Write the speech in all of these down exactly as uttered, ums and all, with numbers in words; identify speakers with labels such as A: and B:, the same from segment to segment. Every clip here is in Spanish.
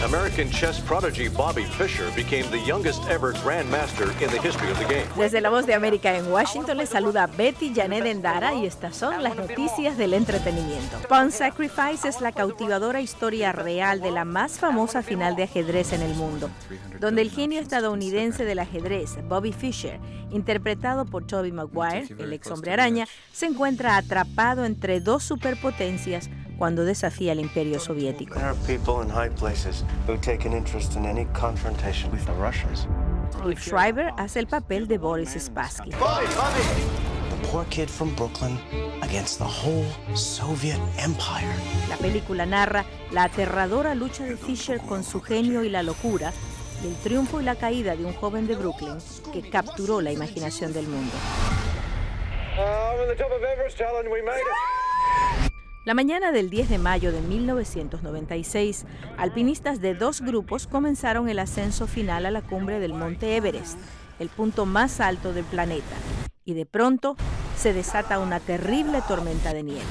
A: American chess prodigy Bobby Fischer became the youngest ever grandmaster in the history of the game.
B: Desde La Voz de América en Washington les saluda Betty Janet Endara y estas son las noticias del entretenimiento. Pawn Sacrifice es la cautivadora historia real de la más famosa final de ajedrez en el mundo, donde el genio estadounidense del ajedrez, Bobby Fischer, interpretado por Tobey Maguire, el ex hombre araña, se encuentra atrapado entre dos superpotencias cuando desafía al Imperio Soviético. Steve Schreiber hace el papel de Boris Spassky. La película narra la aterradora lucha de Fischer con su genio y la locura, y el triunfo y la caída de un joven de Brooklyn que capturó la imaginación del mundo. La mañana del diez de mayo de mil novecientos noventa y seis, alpinistas de dos grupos comenzaron el ascenso final a la cumbre del Monte Everest, el punto más alto del planeta, y de pronto se desata una terrible tormenta de nieve.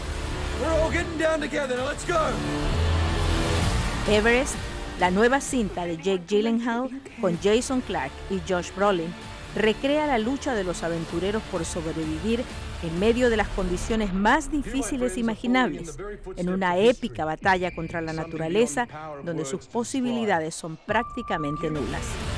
B: Everest, la nueva cinta de Jake Gyllenhaal con Jason Clarke y Josh Brolin, recrea la lucha de los aventureros por sobrevivir en medio de las condiciones más difíciles imaginables, en una épica batalla contra la naturaleza donde sus posibilidades son prácticamente nulas.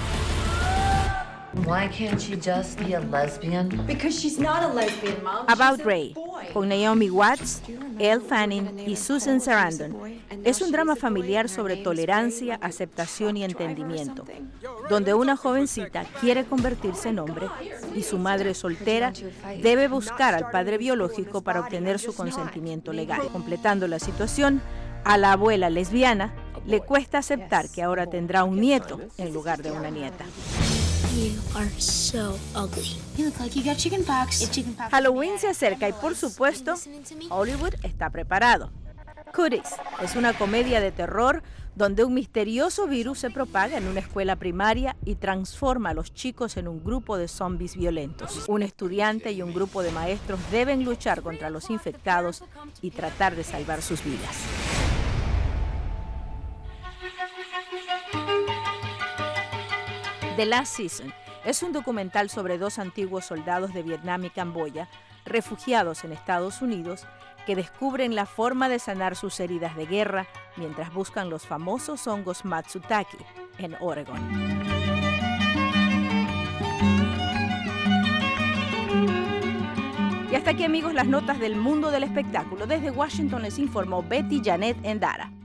C: Why can't she just be a lesbian?
D: Because she's not a lesbian, Mom.
B: About Ray, con Naomi Watts, Elle Fanning y Susan Sarandon, es un drama familiar sobre tolerancia, aceptación y entendimiento, donde una jovencita quiere convertirse en hombre y su madre soltera debe buscar al padre biológico para obtener su consentimiento legal. Completando la situación, a la abuela lesbiana le cuesta aceptar que ahora tendrá un nieto en lugar de una nieta.
E: You are so ugly. You look like you got chicken pox. Chicken pox.
B: Halloween se acerca y, por supuesto, Hollywood está preparado. Cuties es una comedia de terror donde un misterioso virus se propaga en una escuela primaria y transforma a los chicos en un grupo de zombies violentos. Un estudiante y un grupo de maestros deben luchar contra los infectados y tratar de salvar sus vidas. The Last Season es un documental sobre dos antiguos soldados de Vietnam y Camboya, refugiados en Estados Unidos, que descubren la forma de sanar sus heridas de guerra mientras buscan los famosos hongos Matsutake en Oregon. Y hasta aquí, amigos, las notas del mundo del espectáculo. Desde Washington les informó Betty Janet Endara.